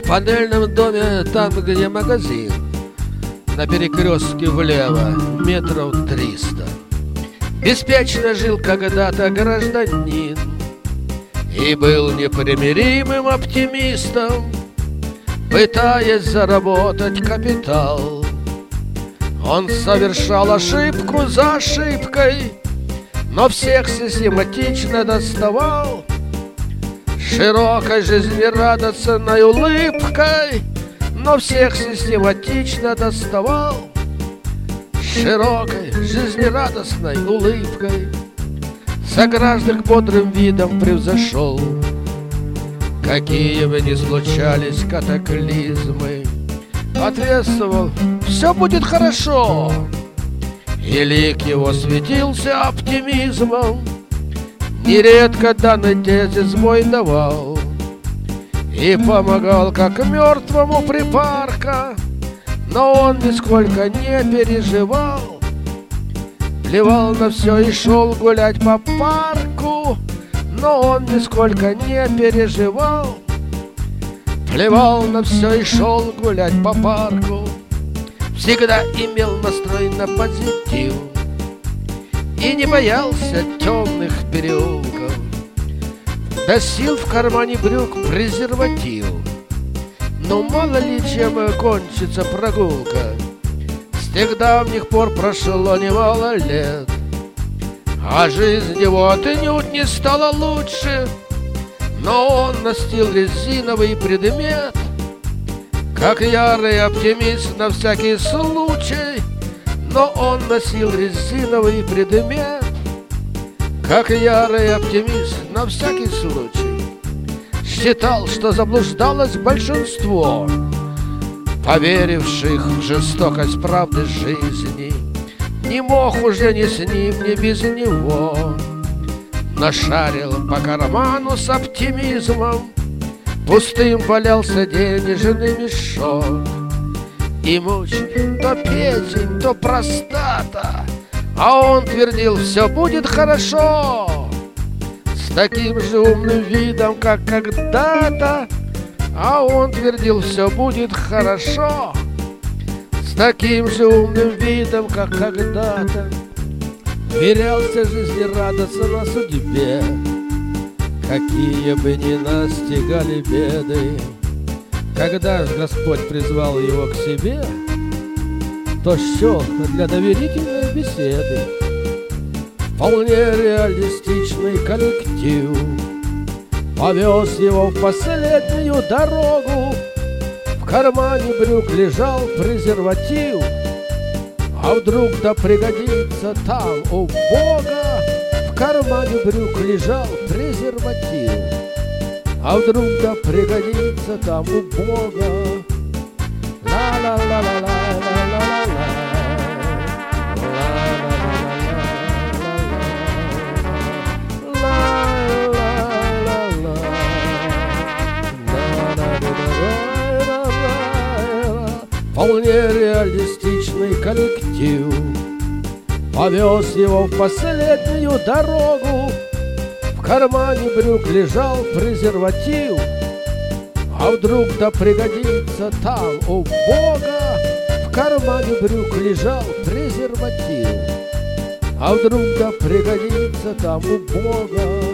панельном доме, там, где магазин, на перекрестке влево, метров 300, беспечно жил когда-то гражданин и был непримиримым оптимистом, пытаясь заработать капитал. Он совершал ошибку за ошибкой, но всех систематично доставал широкой жизнерадостной улыбкой, но всех систематично доставал широкой жизнерадостной улыбкой. Сограждан бодрым видом превзошел, какие бы ни случались катаклизмы. Ответствовал: все будет хорошо, и лик его светился оптимизмом. Нередко данной тезе сбой давал и помогал, как мертвому припарка, но он нисколько не переживал. Плевал на все и шел гулять по парку, но он нисколько не переживал. Плевал на все и шел гулять по парку. Всегда имел настрой на позитив и не боялся темных переулков. Носил в кармане брюк презерватив, но мало ли чем кончится прогулка. С тех давних пор прошло немало лет, а жизнь его отнюдь не стала лучше. Но он носил резиновый предмет, как ярый оптимист на всякий случай. Но он носил резиновый предмет, как ярый оптимист на всякий случай. Считал, что заблуждалось большинство, поверивших в жестокость правды жизни. Не мог уже ни с ним, ни без него. Нашарил по карману с оптимизмом, пустым валялся денежный мешок. И мучил то печень, то простата, а он твердил: все будет хорошо. С таким же умным видом, как когда-то, а он твердил: все будет хорошо. С таким же умным видом, как когда-то, верялся жизнерадостно судьбе, какие бы ни настигали беды. Когда Господь призвал его к себе, то счел для доверительной беседы вполне реалистичный коллектив. Повез его в последнюю дорогу, в кармане брюк лежал презерватив. А вдруг да пригодится там у Бога, в кармане брюк лежал презерватив. А вдруг да пригодится там у Бога. Ла-ла-ла-ла-ла-ла-ла-ла-ла. Вполне реалистичный коллектив повез его в последнюю дорогу, в кармане брюк лежал презерватив. А вдруг да пригодится там у Бога, в кармане брюк лежал презерватив. А вдруг да пригодится там у Бога.